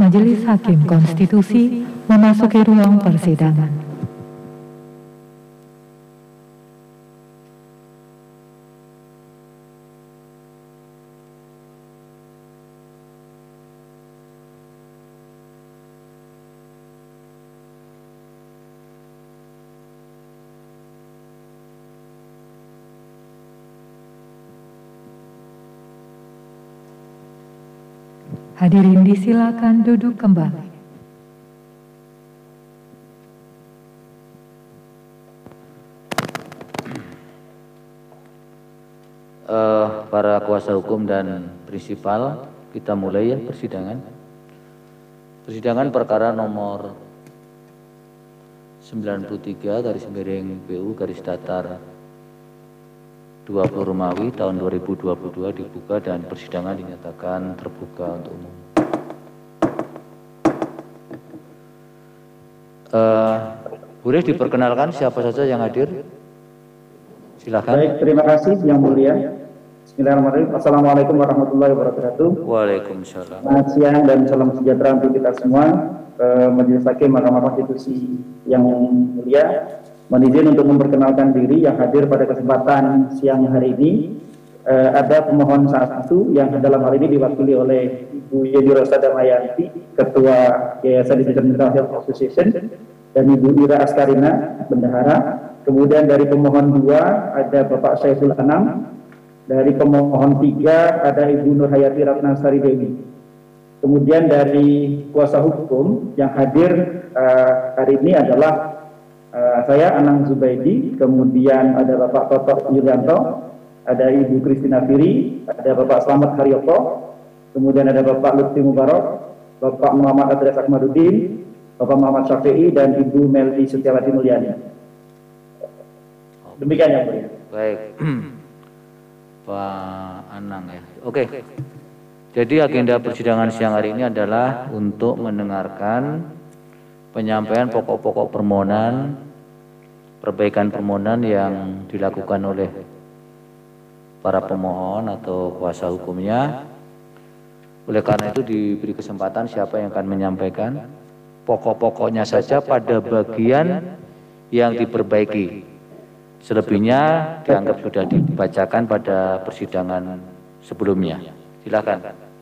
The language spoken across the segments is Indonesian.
Majelis Hakim Konstitusi memasuki ruang persidangan. Hadirin disilakan duduk kembali. Para kuasa hukum dan prinsipal, kita mulai ya persidangan. Persidangan perkara nomor 93/PU _20 Romawi tahun 2022 dibuka dan persidangan dinyatakan terbuka untuk umum. Boleh diperkenalkan siapa saja yang hadir? Silakan. Baik, terima kasih yang mulia. Bismillahirrahmanirrahim. Assalamualaikum warahmatullahi wabarakatuh. Waalaikumsalam. Selamat siang dan salam sejahtera untuk kita semua. Majelis Hakim Mahkamah Konstitusi yang mulia, mohon izin untuk memperkenalkan diri yang hadir pada kesempatan siang hari ini. Ada pemohon satu yang dalam hal ini diwakili oleh Ibu Yeni Rosa Damayanti, Ketua Yayasan Digital Health Association, dan Ibu Ira Askarina, Bendahara. Kemudian dari pemohon 2 ada Bapak Syaiful Anam. Dari pemohon 3 ada Ibu Nur Hayati Ratnasari Dewi. Kemudian dari kuasa hukum yang hadir hari ini adalah saya Anang Zubaidi, kemudian ada Bapak Toto Yulianto, ada Ibu Kristina Firi, ada Bapak Slamet Haryoto, kemudian ada Bapak Lutfi Mubarok, Bapak Muhammad Adres Akmaduddin, Bapak Muhammad Syafi'i, dan Ibu Meldi Setiawati Mulyani. Demikian yang mulia. Baik, Pak Anang ya. Oke. Jadi agenda persidangan siang hari ini adalah untuk mendengarkan penyampaian pokok-pokok permohonan, perbaikan permohonan yang dilakukan oleh para pemohon atau kuasa hukumnya. Oleh karena itu diberi kesempatan siapa yang akan menyampaikan pokok-pokoknya saja pada bagian yang diperbaiki. Selebihnya dianggap sudah dibacakan pada persidangan sebelumnya. Silakan.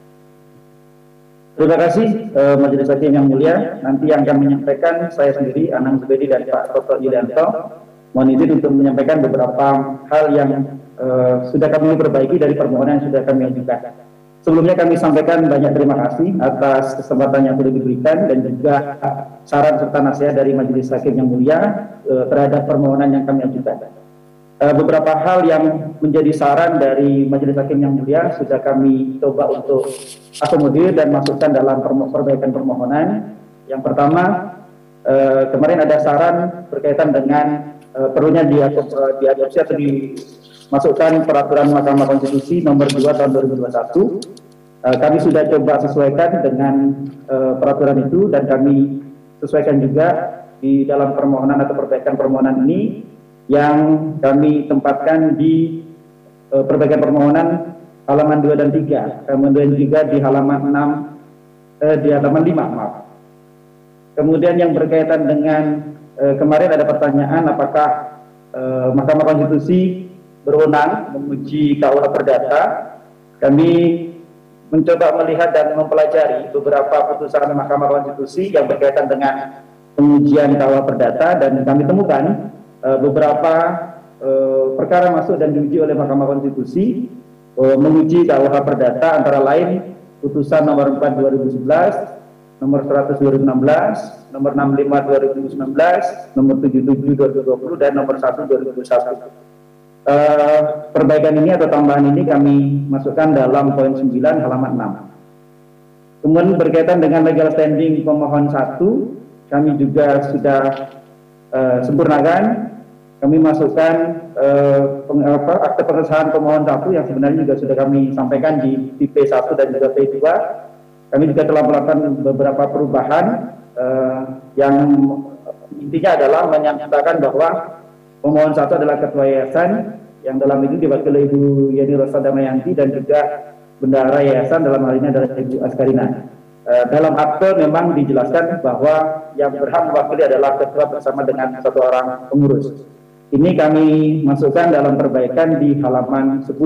Terima kasih Majelis Hakim yang mulia. Nanti yang akan menyampaikan saya sendiri, Anang Zubaidi, dan Pak Toto Yulianto. Mohon izin untuk menyampaikan beberapa hal yang sudah kami perbaiki dari permohonan yang sudah kami ajukan. Sebelumnya kami sampaikan banyak terima kasih atas kesempatan yang sudah diberikan dan juga saran serta nasihat dari Majelis Hakim yang mulia terhadap permohonan yang kami ajukan. Beberapa hal yang menjadi saran dari Majelis Hakim yang mulia sudah kami coba untuk akomodir dan masukkan dalam perbaikan permohonan. Yang pertama, kemarin ada saran berkaitan dengan perlunya diadopsi atau dimasukkan peraturan Mahkamah Konstitusi nomor 2 tahun 2021. Kami sudah coba sesuaikan dengan peraturan itu dan kami sesuaikan juga di dalam permohonan atau perbaikan permohonan ini yang kami tempatkan di perbaikan permohonan halaman 2 dan 3, kemudian juga di halaman 5, maaf. Kemudian yang berkaitan dengan kemarin ada pertanyaan apakah Mahkamah Konstitusi berwenang menguji KUH Perdata. Kami mencoba melihat dan mempelajari beberapa putusan Mahkamah Konstitusi yang berkaitan dengan pengujian KUH Perdata dan kami temukan beberapa perkara masuk dan diuji oleh Mahkamah Konstitusi menguji KUH Perdata, antara lain putusan nomor 4 2011, nomor 100 2016, nomor 65 2019, nomor 77 2020, dan nomor 1 2021. Perbaikan ini atau tambahan ini kami masukkan dalam poin 9 halaman 6. Kemudian berkaitan dengan legal standing pemohon 1, kami juga sudah sempurnakan. Kami masukkan akte pengesahan pemohon 1 yang sebenarnya juga sudah kami sampaikan di P1 dan juga P2. Kami juga telah melakukan beberapa perubahan yang intinya adalah menyatakan bahwa pemohon 1 adalah ketua yayasan yang dalam ini diwakili Ibu Yeni Rosa Damayanti dan juga bendahara yayasan dalam hal ini adalah Ibu Askarina. dalam akte memang dijelaskan bahwa yang berhak mewakili adalah ketua bersama dengan satu orang pengurus. Ini kami masukkan dalam perbaikan di halaman 10.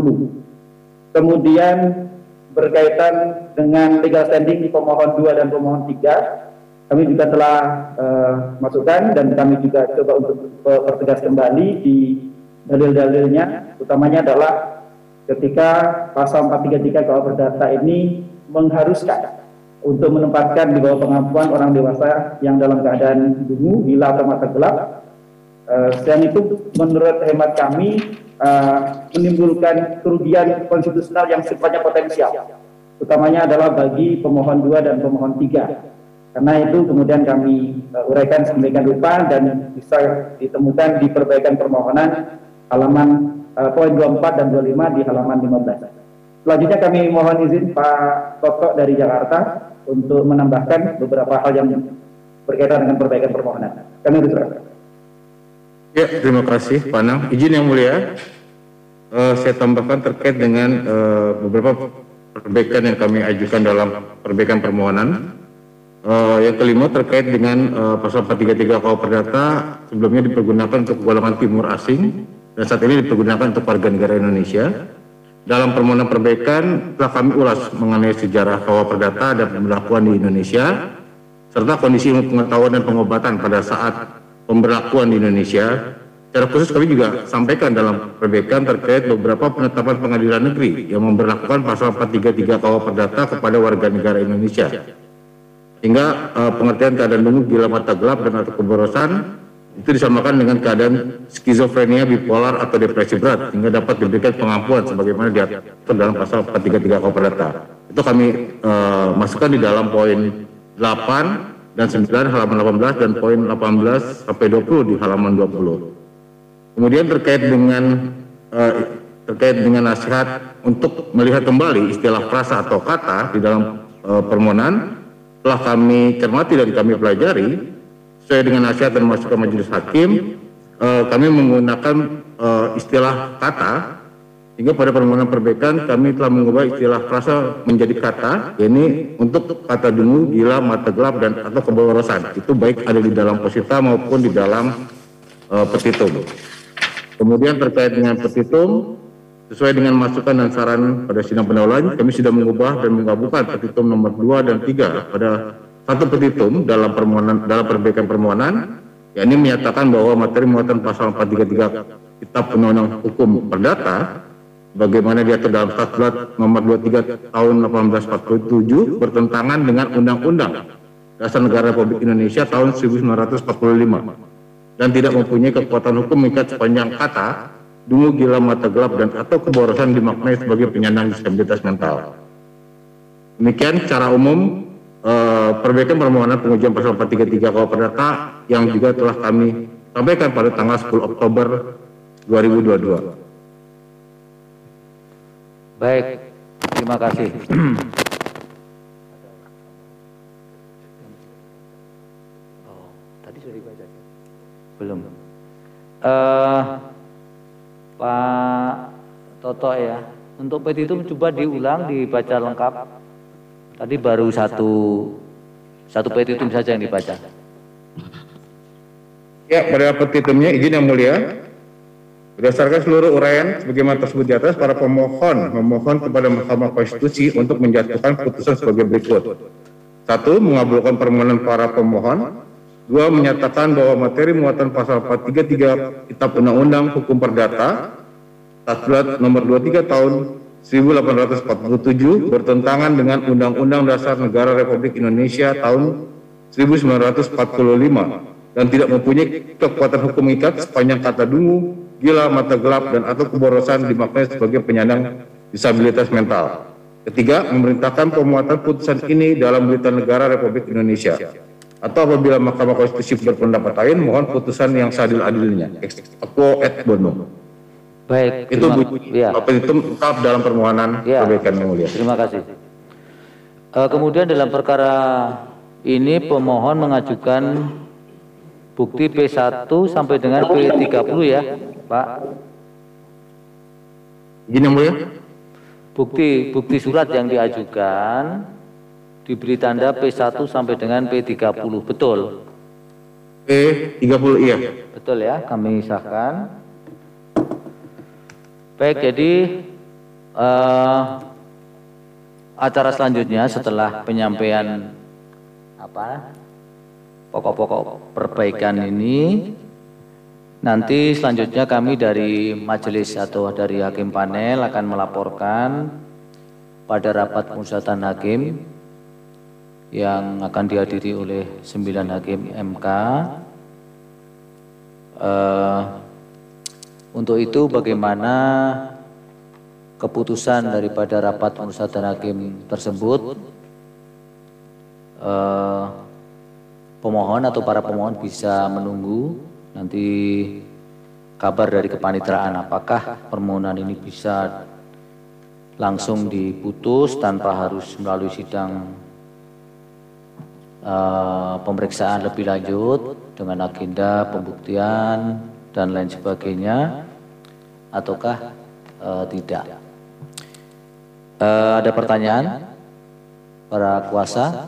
Kemudian berkaitan dengan legal standing di pemohon 2 dan pemohon 3, kami juga telah masukkan dan kami juga coba untuk pertegas kembali di dalil-dalilnya, utamanya adalah ketika pasal 433 KUH Perdata ini mengharuskan untuk menempatkan di bawah pengampuan orang dewasa yang dalam keadaan dungu, gila atau mata gelap. Dan itu menurut hemat kami menimbulkan kerugian konstitusional yang sifatnya potensial, utamanya adalah bagi pemohon 2 dan pemohon 3. Karena itu kemudian kami uraikan sedemikian rupa dan bisa ditemukan di perbaikan permohonan halaman poin 24 dan 25 di halaman 15. Selanjutnya kami mohon izin Pak Toto dari Jakarta untuk menambahkan beberapa hal yang berkaitan dengan perbaikan permohonan. Kami berserah. Ya, terima kasih Pak Anang. Izin yang mulia, saya tambahkan terkait dengan beberapa perbaikan yang kami ajukan dalam perbaikan permohonan. Yang kelima terkait dengan pasal 433 KUH Perdata, sebelumnya dipergunakan untuk golongan timur asing dan saat ini dipergunakan untuk warga negara Indonesia. Dalam permohonan perbaikan telah kami ulas mengenai sejarah KUH Perdata dan pemberlakuan di Indonesia serta kondisi pengetahuan dan pengobatan pada saat pemberlakuan di Indonesia. Secara khusus kami juga sampaikan dalam perbaikan terkait beberapa penetapan pengadilan negeri yang memberlakukan pasal 433 KUH Perdata kepada warga negara Indonesia. Hingga pengertian keadaan dungu, gila, mata gelap, dan atau keborosan itu disamakan dengan keadaan skizofrenia, bipolar, atau depresi berat, hingga dapat diberikan pengampuan sebagaimana diatur dalam pasal 433 KUH Perdata. Itu kami masukkan di dalam poin 8 dan 9 halaman 18 dan poin 18 sampai 20 di halaman 20. Kemudian terkait dengan nasihat untuk melihat kembali istilah frasa atau kata di dalam permohonan, telah kami cermati dan kami pelajari sesuai dengan nasihat dan masukan majelis hakim. Kami menggunakan istilah kata, hingga pada permohonan perbaikan kami telah mengubah istilah frasa menjadi kata, yakni untuk kata dungu, gila, mata gelap, dan atau keborosan. Itu baik ada di dalam posita maupun di dalam petitum. Kemudian terkait dengan petitum, sesuai dengan masukan dan saran pada sidang pendahuluan, kami sudah mengubah dan menggabungkan petitum nomor 2 dan 3 pada satu petitum dalam perbaikan permohonan, yakni menyatakan bahwa materi muatan pasal 433 Kitab Undang-Undang Hukum Perdata bagaimana diatur dalam Statut nomor 23 tahun 1847 bertentangan dengan Undang-Undang Dasar Negara Republik Indonesia tahun 1945 dan tidak mempunyai kekuatan hukum mengikat sepanjang kata dungu, gila, mata gelap, dan atau keborosan dimaknai sebagai penyandang disabilitas mental. Demikian secara umum perbaikan permohonan pengujian pasal 433 KUH Perdata yang juga telah kami sampaikan pada tanggal 10 Oktober 2022. Baik, terima kasih. Tadi sudah dibaca? Belum. Pak Toto ya, untuk petitum coba diulang, dibaca lengkap. Tadi baru satu petitum saja yang dibaca. Ya, pada petitumnya izin yang mulia, berdasarkan seluruh uraian sebagaimana tersebut di atas, para pemohon memohon kepada Mahkamah Konstitusi untuk menjatuhkan putusan sebagai berikut. 1. Mengabulkan permohonan para pemohon. 2. Menyatakan bahwa materi muatan pasal 433 Kitab Undang-Undang Hukum Perdata Statut nomor 23 tahun 1847 bertentangan dengan Undang-Undang Dasar Negara Republik Indonesia tahun 1945 dan tidak mempunyai kekuatan hukum ikat sepanjang kata dungu, gila, mata gelap, dan atau keborosan dimaknai sebagai penyandang disabilitas mental. 3. Memerintahkan pemuatan putusan ini dalam Berita Negara Republik Indonesia. Atau apabila Mahkamah Konstitusi berpendapat lain, mohon putusan yang seadil-adilnya. Ex quo et bono. Baik, itu lengkap dalam permohonan perbaikan yang mulia. Terima kasih. Kemudian dalam perkara ini pemohon mengajukan bukti P1 sampai dengan P30 ya, Pak. Izin yang mulia. Bukti surat yang diajukan diberi tanda P1 sampai dengan P30, betul? P30 iya. Betul ya, kami sahkan. Baik, jadi acara selanjutnya setelah penyampaian pokok-pokok perbaikan ini, nanti selanjutnya kami dari majelis atau dari hakim panel akan melaporkan pada rapat pemusatan hakim yang akan dihadiri oleh 9 hakim MK. Untuk itu bagaimana keputusan daripada rapat pemusatan hakim tersebut, pemohon atau para pemohon bisa menunggu nanti kabar dari kepanitraan apakah permohonan ini bisa langsung diputus tanpa harus melalui sidang pemeriksaan lebih lanjut dengan agenda pembuktian dan lain sebagainya, ataukah tidak. Ada pertanyaan para kuasa?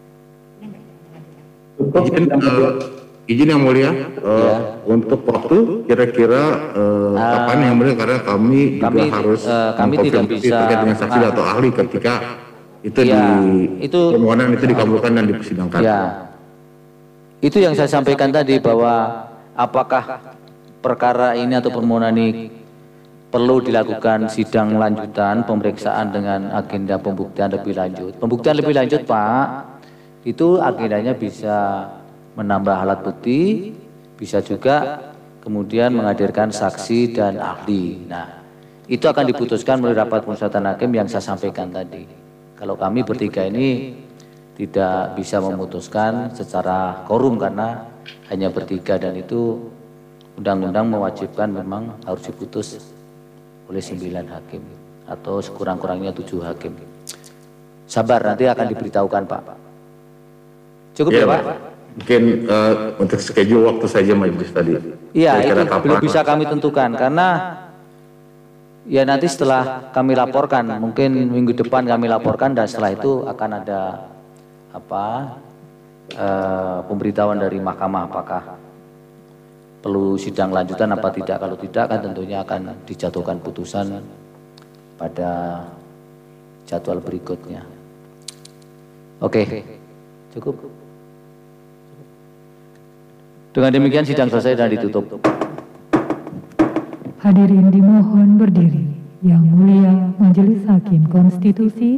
Izin yang mulia, untuk waktu kira-kira kapan yang mulia, karena kami juga harus kami tidak bisa terkait dengan saksi atau ahli ketika itu permohonan itu dikabulkan dan dipersidangkan. Ya, itu yang saya sampaikan tadi, bahwa apakah perkara ini atau permohonan ini perlu dilakukan sidang lanjutan pemeriksaan dengan agenda pembuktian lebih lanjut. Pembuktian lebih lanjut, Pak, itu agendanya bisa menambah alat bukti, bisa juga kemudian menghadirkan saksi dan ahli. Nah, itu akan diputuskan melalui rapat pemusatan hakim yang saya sampaikan tadi. Kalau kami bertiga ini tidak bisa memutuskan secara quorum karena hanya bertiga, dan itu undang-undang mewajibkan memang harus diputus oleh 9 hakim atau sekurang-kurangnya 7 hakim. Sabar, nanti akan diberitahukan, Pak. Cukup ya, Pak? Mungkin untuk schedule waktu saja majelis tadi. Iya, itu belum bisa kami tentukan karena ya nanti setelah kami laporkan, mungkin minggu depan kami laporkan, dan setelah itu akan ada pemberitahuan dari mahkamah apakah perlu sidang lanjutan apa tidak. Kalau tidak kan tentunya akan dijatuhkan putusan pada jadwal berikutnya. Oke, cukup. Dengan demikian sidang selesai dan ditutup. Hadirin dimohon berdiri. Yang mulia Majelis Hakim Konstitusi